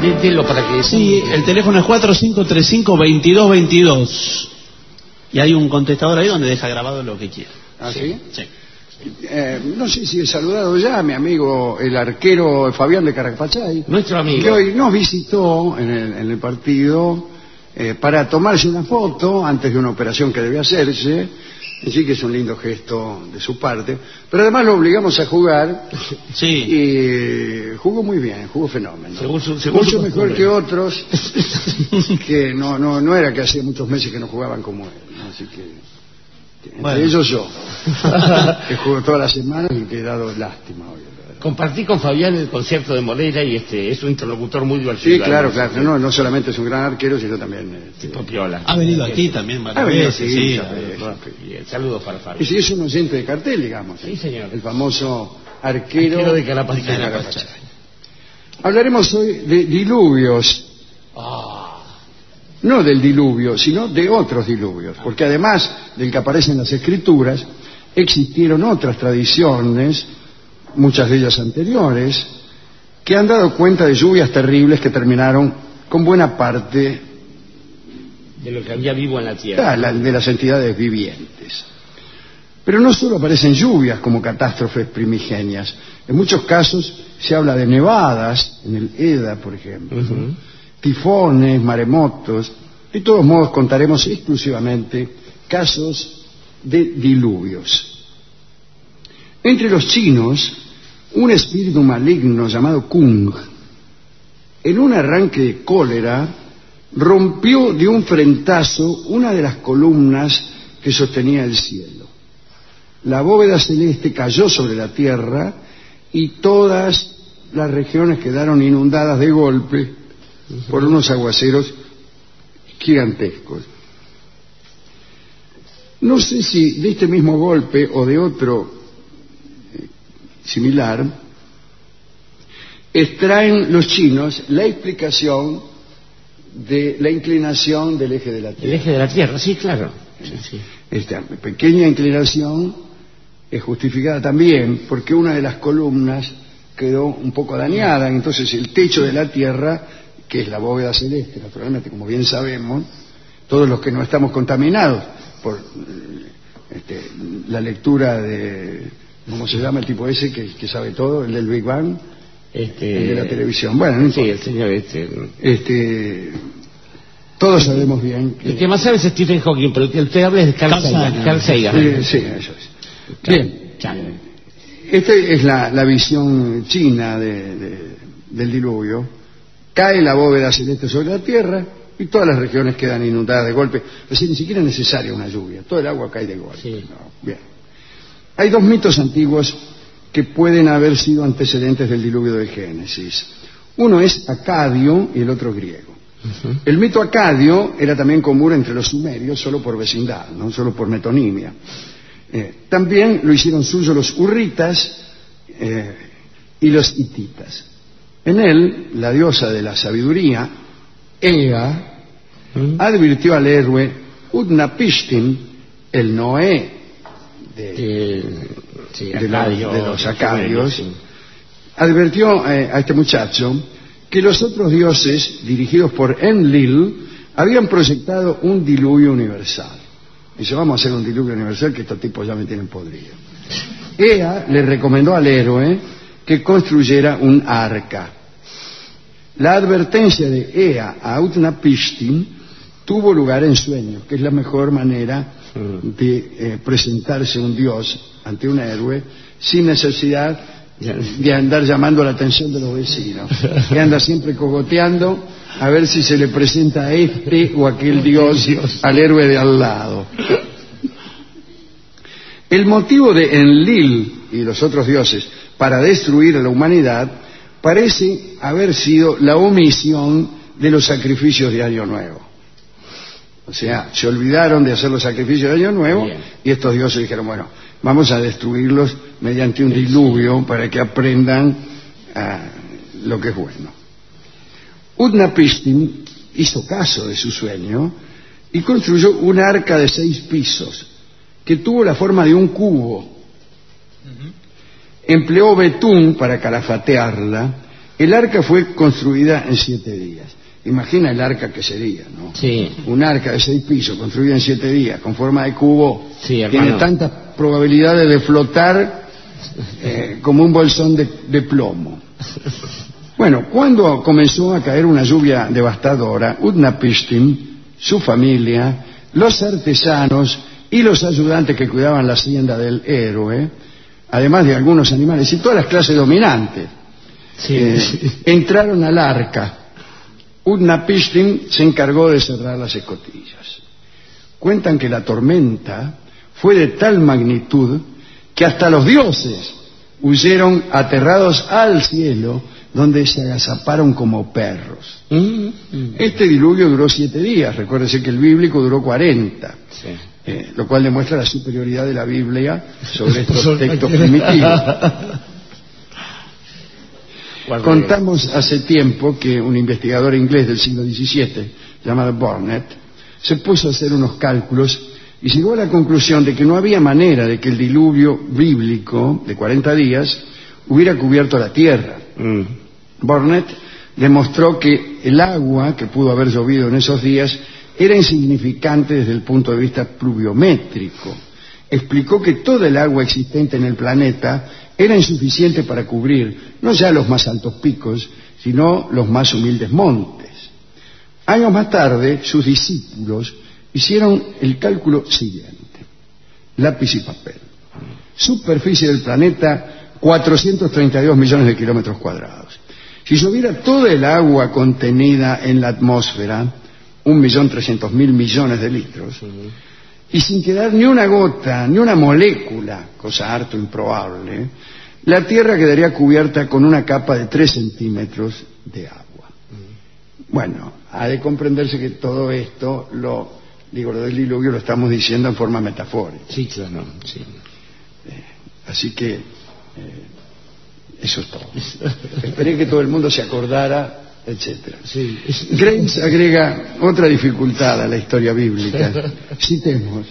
Dilo para que... Sí, el teléfono es 4535-2222. Y hay un contestador ahí donde deja grabado lo que quiera. ¿Ah, sí? Sí. No sé si he saludado ya a mi amigo el arquero Fabián de Carapachay, Nuestro amigo. que hoy nos visitó en el partido para tomarse una foto antes de una operación que debe hacerse. Así que es un lindo gesto de su parte, pero además lo obligamos a jugar. Sí. Y jugó muy bien, jugó fenómeno, según mucho mejor que otros que no era que hacía muchos meses que no jugaban como él, ¿no? Así que entre ellos yo que juego todas las semanas y que he dado lástima hoy. Compartí con Fabián el concierto de Moreira y es un interlocutor muy divertido. Sí, claro. No solamente es un gran arquero, sino también tipo piola. Ha venido aquí también varias veces. Sí. Saludos para Fabián. Y si es un oyente de cartel, digamos. Sí, señor. El famoso arquero de Carapachay. Hablaremos hoy de diluvios. No del diluvio, sino de otros diluvios, porque además del que aparece en las escrituras, existieron otras tradiciones, muchas de ellas anteriores, que han dado cuenta de lluvias terribles que terminaron con buena parte de lo que había vivo en la tierra, de las entidades vivientes. Pero no solo aparecen lluvias como catástrofes primigenias, en muchos casos se habla de nevadas, en el Edda, por ejemplo, tifones, maremotos. De todos modos, contaremos exclusivamente casos de diluvios. Entre los chinos, un espíritu maligno llamado Kung, en un arranque de cólera, rompió de un frentazo una de las columnas que sostenía el cielo. La bóveda celeste cayó sobre la tierra y todas las regiones quedaron inundadas de golpe por unos aguaceros gigantescos. No sé si de este mismo golpe o de otro similar extraen los chinos la explicación de la inclinación del eje de la Tierra. El eje de la Tierra, sí, claro. Sí. Esta pequeña inclinación es justificada también porque una de las columnas quedó un poco dañada, entonces el techo de la Tierra, que es la bóveda celeste, naturalmente, como bien sabemos, todos los que no estamos contaminados por la lectura de, ¿cómo se llama el tipo ese que sabe todo, el del Big Bang? El de la televisión. Bueno, no sí, el señor todos sabemos bien que... El que más sabe es Stephen Hawking, pero el que usted habla es Carl Sagan. Sí, eso es. Bien. Esta es la visión china del diluvio. Cae la bóveda celeste sobre la tierra y todas las regiones quedan inundadas de golpe. Es decir, ni siquiera es necesaria una lluvia, todo el agua cae de golpe. Sí. No, bien. Hay dos mitos antiguos que pueden haber sido antecedentes del diluvio de Génesis. Uno es acadio y el otro griego. El mito acadio era también común entre los sumerios, solo por vecindad, no solo por metonimia. También lo hicieron suyo los hurritas y los hititas. En él, la diosa de la sabiduría, Ea, advirtió al héroe Utnapishtim, el Noé de los acadios, advirtió a este muchacho que los otros dioses, dirigidos por Enlil, habían proyectado un diluvio universal. Dice, vamos a hacer un diluvio universal que estos tipos ya me tienen podrido. Ea le recomendó al héroe que construyera un arca. La advertencia de Ea a Utnapishtim tuvo lugar en sueños, que es la mejor manera de presentarse un dios ante un héroe sin necesidad de andar llamando la atención de los vecinos, que anda siempre cogoteando a ver si se le presenta a este o aquel dios al héroe de al lado. El motivo de Enlil y los otros dioses para destruir a la humanidad parece haber sido la omisión de los sacrificios de Año Nuevo. O sea, se olvidaron de hacer los sacrificios de Año Nuevo y estos dioses dijeron, bueno, vamos a destruirlos mediante un diluvio para que aprendan lo que es bueno. Utnapishtim hizo caso de su sueño y construyó un arca de 6 pisos que tuvo la forma de un cubo. Empleó betún para calafatearla El arca fue construida en 7 días. Imagina el arca que sería, ¿no? Sí. Un arca de 6 pisos construida en 7 días, con forma de cubo, Sí, tiene hermano. tantas probabilidades de flotar como un bolsón de plomo. Bueno, cuando comenzó a caer una lluvia devastadora, Utnapishtim, su familia, los artesanos y los ayudantes que cuidaban la hacienda del héroe, además de algunos animales y todas las clases dominantes, entraron al arca. Utnapishtim se encargó de cerrar las escotillas. Cuentan que la tormenta fue de tal magnitud que hasta los dioses huyeron aterrados al cielo, donde se agazaparon como perros. Este diluvio duró 7 días, recuérdese que el bíblico duró 40, lo cual demuestra la superioridad de la Biblia sobre estos textos primitivos. Contamos hace tiempo que un investigador inglés del siglo XVII, llamado Burnet, se puso a hacer unos cálculos y llegó a la conclusión de que no había manera de que el diluvio bíblico de 40 días hubiera cubierto la tierra. Burnet demostró que el agua que pudo haber llovido en esos días era insignificante desde el punto de vista pluviométrico. Explicó que toda el agua existente en el planeta era insuficiente para cubrir no ya los más altos picos, sino los más humildes montes. Años más tarde, sus discípulos hicieron el cálculo siguiente: lápiz y papel. Superficie del planeta, 432 millones de kilómetros cuadrados. Si lloviera toda el agua contenida en la atmósfera, 1.300.000 millones de litros, y sin quedar ni una gota, ni una molécula, cosa harto improbable, la Tierra quedaría cubierta con una capa de 3 centímetros de agua. Bueno, ha de comprenderse que todo esto, lo del diluvio, lo estamos diciendo en forma metafórica. Sí, claro, sí. Así que eso es todo. Esperé que todo el mundo se acordara, etcétera. Sí. Graves agrega otra dificultad a la historia bíblica. Citemos: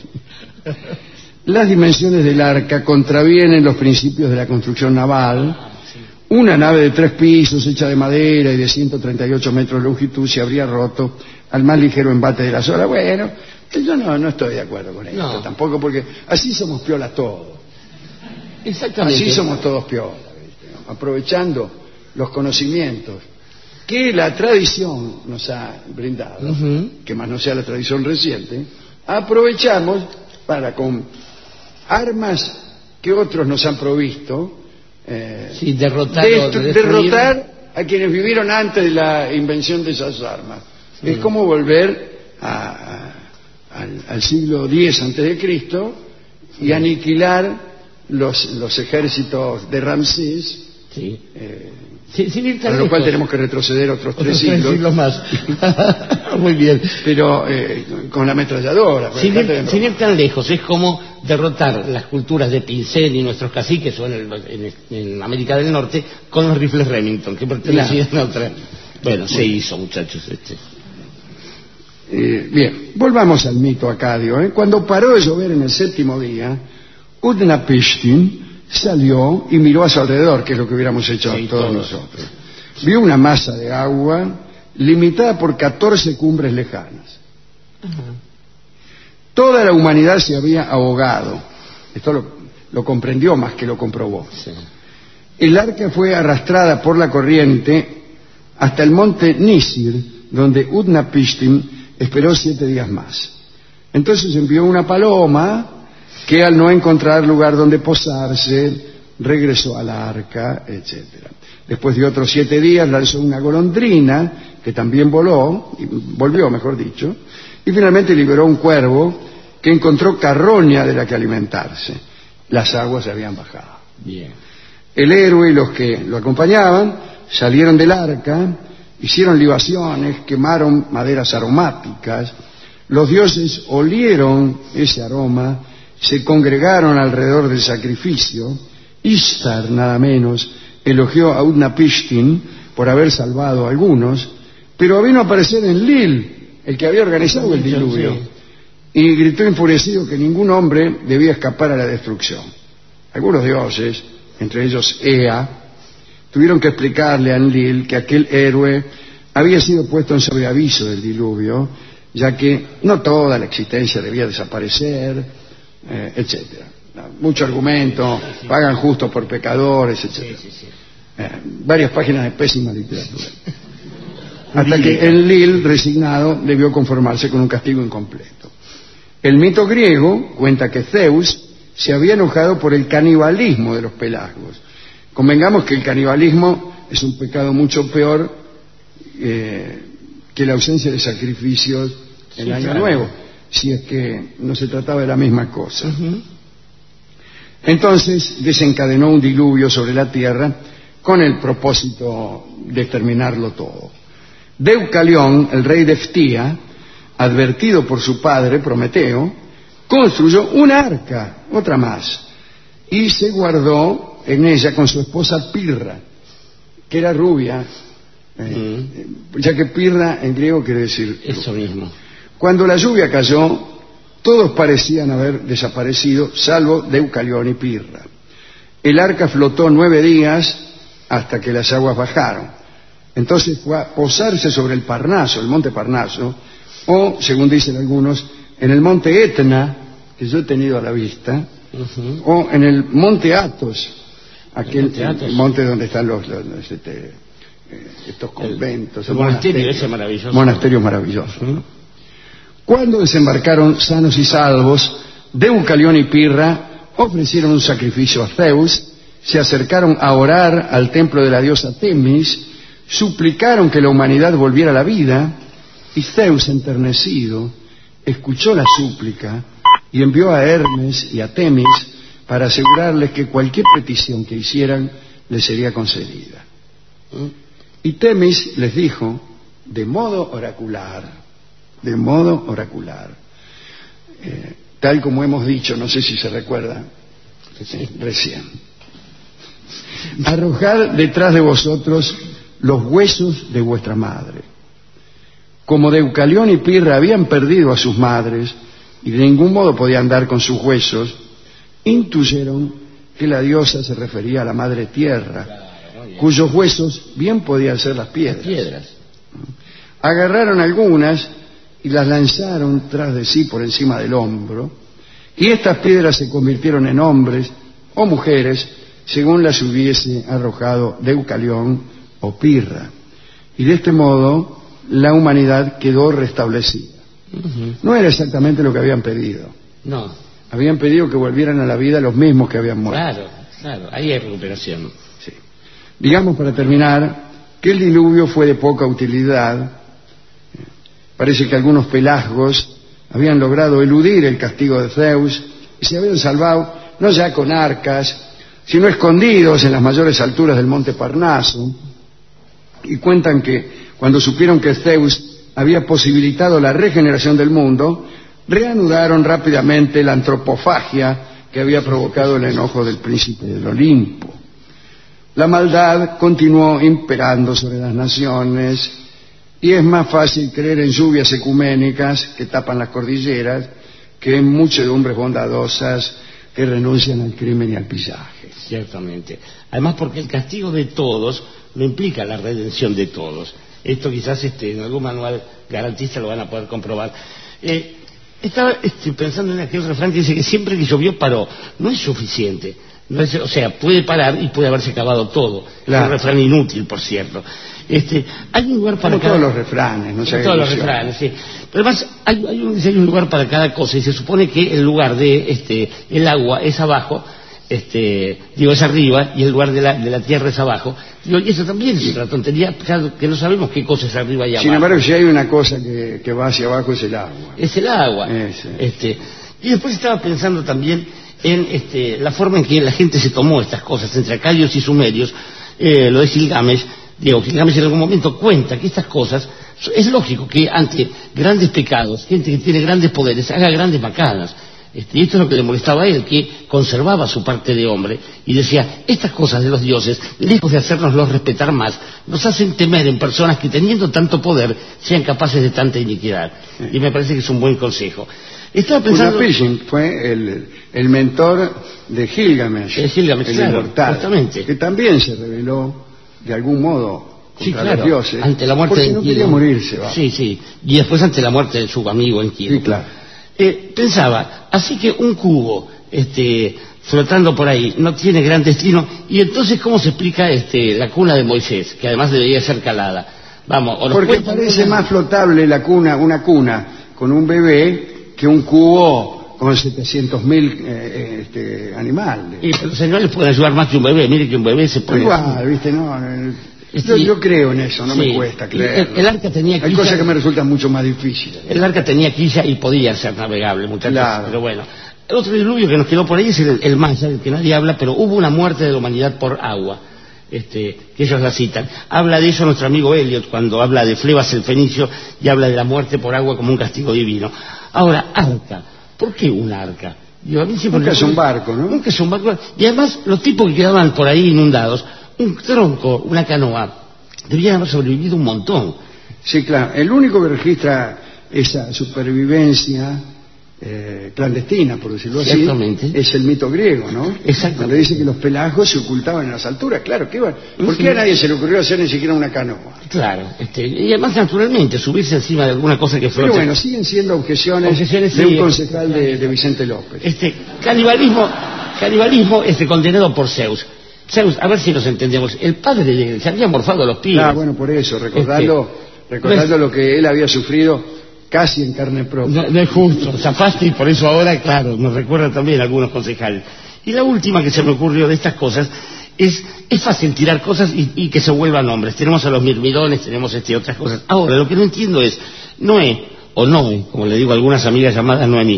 las dimensiones del arca contravienen los principios de la construcción naval. Una nave de 3 pisos, hecha de madera y de 138 metros de longitud, se habría roto al más ligero embate de las olas. Bueno, yo no estoy de acuerdo con esto tampoco, porque así somos piolas todos. Exactamente. Así somos todos piolas, ¿viste? Aprovechando los conocimientos que la tradición nos ha brindado, que más no sea la tradición reciente, aprovechamos para, con armas que otros nos han provisto, derrotar a quienes vivieron antes de la invención de esas armas. Es como volver al siglo X antes de Cristo y aniquilar los ejércitos de Ramsés. Sin ir tan para lo cual lejos. tenemos que retroceder otros 3 siglos. Más. Muy bien. Pero con la ametralladora. Sin ir tan lejos, es como derrotar las culturas de Pincel y nuestros caciques o en América del Norte con los rifles Remington, que pertenecían a otra. Bueno, se hizo, muchachos. Bien, volvamos al mito acadio. Cuando paró de llover en el 7º día, Utnapishtim salió y miró a su alrededor, que es lo que hubiéramos hecho todos nosotros. Vio una masa de agua limitada por 14 cumbres lejanas. Toda la humanidad se había ahogado. Esto lo comprendió más que lo comprobó. El arca fue arrastrada por la corriente hasta el monte Nisir, donde Utnapishtim esperó 7 días más. Entonces envió una paloma que, al no encontrar lugar donde posarse, regresó al arca, etcétera. Después de otros 7 días lanzó una golondrina que también volvió, mejor dicho, y finalmente liberó un cuervo que encontró carroña de la que alimentarse. Las aguas se habían bajado. Bien. El héroe y los que lo acompañaban salieron del arca, hicieron libaciones, quemaron maderas aromáticas. Los dioses olieron ese aroma, se congregaron alrededor del sacrificio. Ishtar, nada menos, elogió a Utnapishtim por haber salvado a algunos, pero vino a aparecer Enlil, el que había organizado el diluvio, y gritó enfurecido que ningún hombre debía escapar a la destrucción. Algunos dioses, entre ellos Ea, tuvieron que explicarle a Enlil que aquel héroe había sido puesto en sobreaviso del diluvio, ya que no toda la existencia debía desaparecer, etcétera. Mucho argumento, pagan justo por pecadores, etcétera. Varias páginas de pésima literatura. Hasta que Enlil, resignado, debió conformarse con un castigo incompleto. El mito griego cuenta que Zeus se había enojado por el canibalismo de los pelasgos. Convengamos que el canibalismo es un pecado mucho peor que la ausencia de sacrificios en Año Nuevo, si es que no se trataba de la misma cosa. Entonces desencadenó un diluvio sobre la tierra con el propósito de exterminarlo todo. Deucalión, el rey de Ftía, advertido por su padre Prometeo, construyó una arca, otra más, y se guardó en ella con su esposa Pirra, que era rubia, ya que Pirra en griego quiere decir eso mismo. Cuando la lluvia cayó, todos parecían haber desaparecido, salvo Deucalión y Pirra. El arca flotó 9 días hasta que las aguas bajaron. Entonces fue a posarse sobre el Parnaso, el monte Parnaso, o, según dicen algunos, en el monte Etna, que yo he tenido a la vista, o en el monte Athos, aquel monte donde están estos conventos, el monasterio ese maravilloso. Monasterios maravillosos. Cuando desembarcaron sanos y salvos, Deucalión y Pirra ofrecieron un sacrificio a Zeus, se acercaron a orar al templo de la diosa Temis, suplicaron que la humanidad volviera a la vida, y Zeus, enternecido, escuchó la súplica y envió a Hermes y a Temis para asegurarles que cualquier petición que hicieran les sería concedida. Y Temis les dijo, de modo oracular, tal como hemos dicho, no sé si se recuerda, recién, arrojad detrás de vosotros los huesos de vuestra madre. Como Deucalión y Pirra habían perdido a sus madres y de ningún modo podían dar con sus huesos, intuyeron que la diosa se refería a la madre tierra, cuyos huesos bien podían ser las piedras. Agarraron algunas y las lanzaron tras de sí por encima del hombro, y estas piedras se convirtieron en hombres o mujeres según las hubiese arrojado Deucalión o Pirra, y de este modo la humanidad quedó restablecida. No era exactamente lo que habían pedido. No. Habían pedido que volvieran a la vida los mismos que habían muerto. Claro, ahí hay recuperación. Sí. Digamos, para terminar, que el diluvio fue de poca utilidad. Parece que algunos pelasgos habían logrado eludir el castigo de Zeus y se habían salvado no ya con arcas, sino escondidos en las mayores alturas del monte Parnaso, y cuentan que cuando supieron que Zeus había posibilitado la regeneración del mundo, reanudaron rápidamente la antropofagia que había provocado el enojo del príncipe del Olimpo. La maldad continuó imperando sobre las naciones, y es más fácil creer en lluvias ecuménicas que tapan las cordilleras que en muchedumbres bondadosas que renuncian al crimen y al pillaje. Ciertamente. Además, porque el castigo de todos no implica la redención de todos. Esto quizás en algún manual garantista lo van a poder comprobar. Estaba pensando en aquel refrán que dice que siempre que llovió paró. No es suficiente. No es, o sea, puede parar y puede haberse acabado todo. Claro. Es un refrán inútil, por cierto. Hay un lugar para cada... todos los refranes, no sé. Todos los refranes, sí. Pero además hay un lugar para cada cosa, y se supone que el lugar de el agua es abajo, es arriba, y el lugar de la tierra es abajo. Y eso también es otra tontería, que no sabemos qué cosa es arriba y abajo. Sin embargo, si hay una cosa que va hacia abajo, es el agua. Es el agua. Y después estaba pensando también en la forma en que la gente se tomó estas cosas, entre acadios y sumerios. Lo de Gilgamesh, Gilgamesh en algún momento cuenta que estas cosas, es lógico que ante grandes pecados, gente que tiene grandes poderes, haga grandes macanas. Y esto es lo que le molestaba a él, que conservaba su parte de hombre, y decía, estas cosas de los dioses, lejos de hacernoslos respetar más, nos hacen temer en personas que teniendo tanto poder, sean capaces de tanta iniquidad. Y me parece que es un buen consejo. Estaba pensando... Utnapishtim fue el mentor de Gilgamesh, el claro, inmortal, que también se rebeló de algún modo Sí, contra claro, los dioses, ante la muerte porque de no Enkidu. quería morirse. ¿Va? Sí, sí, y después ante la muerte de su amigo Enkidu. Sí, claro. Pensaba, así que un cubo flotando por ahí no tiene gran destino, y entonces ¿cómo se explica la cuna de Moisés, que además debería ser calada? Vamos, o nos Porque cuentan parece una- más flotable la cuna, una cuna con un bebé que un cubo con 700.000 animales. Y los señores pueden ayudar más que un bebé, mire que un bebé se puede... Igual, ¿viste? No, Sí. yo creo en eso, no Sí. me cuesta creer. El arca tenía Hay quilla. cosas que me resultan mucho más difíciles. El arca tenía quilla y podía ser navegable, muchachos, Claro. pero bueno. El otro diluvio que nos quedó por ahí es el Maya, del que nadie habla, pero hubo una muerte de la humanidad por agua, que ellos la citan. Habla de eso nuestro amigo Eliot cuando habla de Flebas el Fenicio y habla de la muerte por agua como un castigo divino. Ahora, arca. ¿Por qué un arca? Digo, a mí siempre Nunca me- es un barco, ¿no? Nunca es un barco. Y además, los tipos que quedaban por ahí inundados, un tronco, una canoa, debían haber sobrevivido un montón. Sí, claro. El único que registra esa supervivencia clandestina, por decirlo así, Ciertamente. es el mito griego, ¿no? Exactamente. Donde dice que los pelagos se ocultaban en las alturas. Claro, ¿por qué a nadie se le ocurrió hacer ni siquiera una canoa? Claro, y además naturalmente subirse encima de alguna cosa que flote. Pero bueno, siguen siendo objeciones, Objeciones, de sí, un concejal de Vicente López. Canibalismo condenado por Zeus. Zeus, a ver si nos entendemos, el padre se había morfado a los pibes. Ah, bueno, por eso, recordando lo que él había sufrido casi en carne propia. No es justo, zafaste y por eso ahora, claro, nos recuerda también a algunos concejales. Y la última que se me ocurrió de estas cosas es fácil tirar cosas y que se vuelvan hombres. Tenemos a los mirmidones, tenemos otras cosas. Ahora, lo que no entiendo es, Noé, como le digo a algunas amigas llamadas Noemí,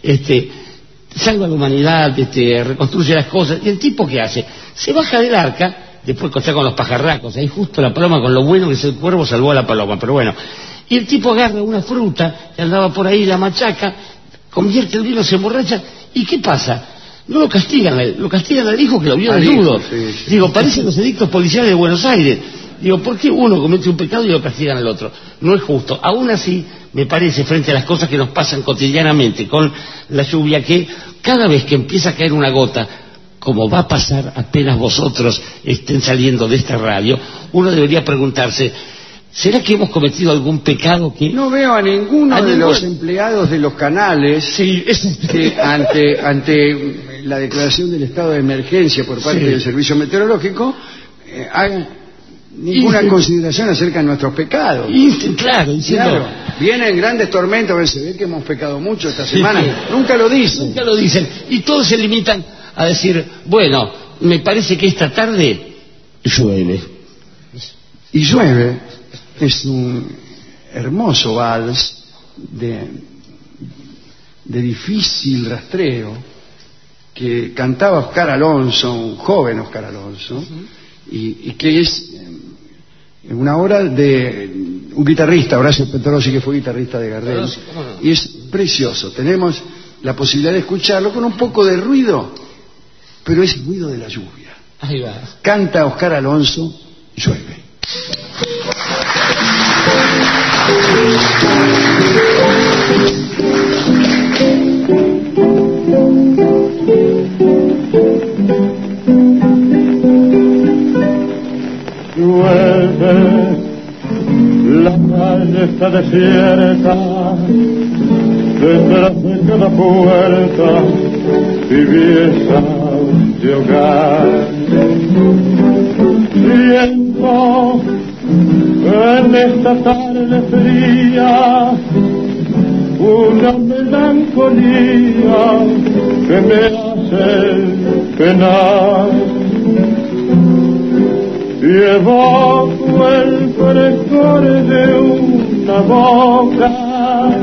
salva a la humanidad, reconstruye las cosas, y el tipo ¿qué hace? Se baja del arca, después está con los pajarracos, ahí justo la paloma, con lo bueno que es el cuervo, salvó a la paloma, pero bueno, y el tipo agarra una fruta que andaba por ahí, la machaca, convierte el vino, se emborracha, ¿y qué pasa? No lo castigan al hijo que lo vio desnudo. Sí. Digo, parecen los edictos policiales de Buenos Aires. Digo, ¿por qué uno comete un pecado y lo castigan al otro? No es justo. Aún así, me parece, frente a las cosas que nos pasan cotidianamente con la lluvia, que cada vez que empieza a caer una gota, como va a pasar apenas vosotros estén saliendo de esta radio, uno debería preguntarse, ¿será que hemos cometido algún pecado que... No veo a ninguno de los empleados de los canales que ante la declaración del estado de emergencia por parte del servicio meteorológico hagan ninguna consideración acerca de nuestros pecados. Claro, vienen grandes tormentas, se ve que hemos pecado mucho esta semana. Sí. Nunca lo dicen. Y todos se limitan a decir, bueno, me parece que esta tarde llueve. Y llueve. Es un hermoso vals de difícil rastreo que cantaba Oscar Alonso, un joven Oscar Alonso, y que es una obra de un guitarrista, Horacio Petrosi, que fue guitarrista de Gardel, y es precioso. Tenemos la posibilidad de escucharlo con un poco de ruido, pero es el ruido de la lluvia. Ahí va. Canta Oscar Alonso, llueve. Llueve, la calle está desierta, detrás de cada puerta, tibieza de hogar. Siento en esta tarde fría una melancolía que me hace penar. Llevo el frescor de una boca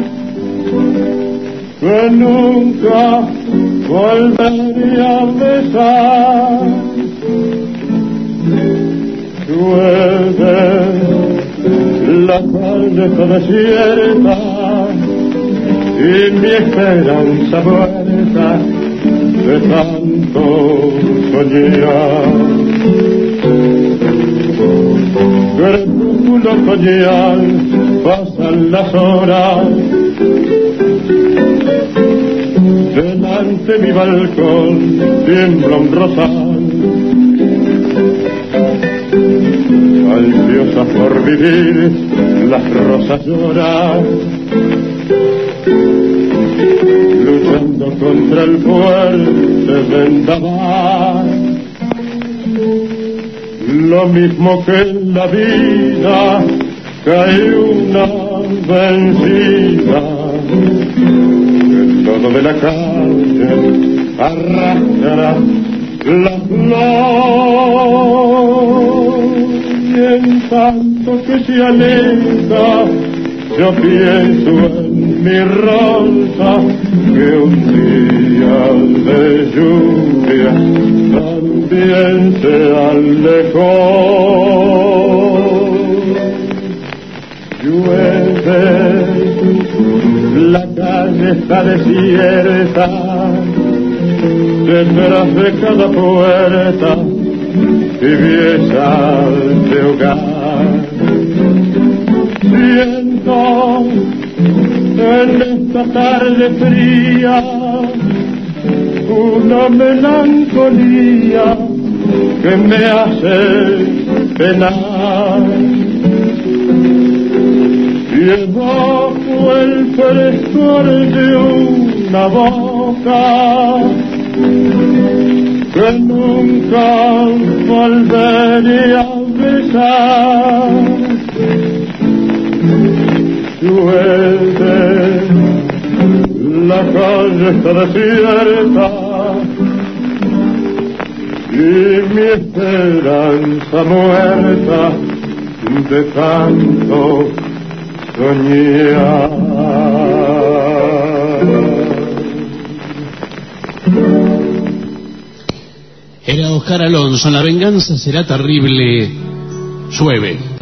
que nunca volvería a besar. Llueve, la calle está desierta y mi esperanza muerta de tanto soñar. Crepúsculo otoñal, pasan las horas, delante mi balcón tiembla un rosal. lucha por vivir, las rosas lloran, luchando contra el fuerte vendaval. Lo mismo que en la vida cae una vencida, el lodo de la calle arrastra la flor, y en tanto que se aleja yo pienso en mi rosa, que un día de lluvia también se alejó. Llueve, la calle está desierta, detrás de cada puerta tibiezas de hogar. Siento en esta tarde fría una melancolía que me hace penar. Llevo el frescor de una boca que nunca volveré a besar. Llueve, la calle está desierta y mi esperanza muerta de tanto soñar. Era Oscar Alonso, La venganza será terrible, llueve.